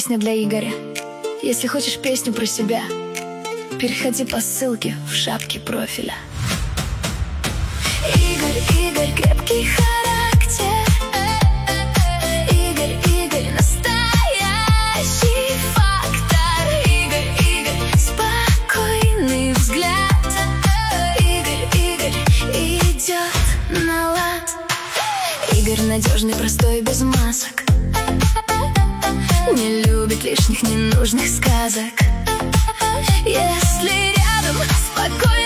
Песня для Игоря. Если хочешь песню про себя, переходи по ссылке в шапке профиля. Игорь, крепкий характер. Игорь, настоящий фактор. Игорь, спокойный взгляд. Игорь, идет на лад. Игорь надежный, простой, без масок. Не любит лишних ненужных сказок. Если рядом спокойно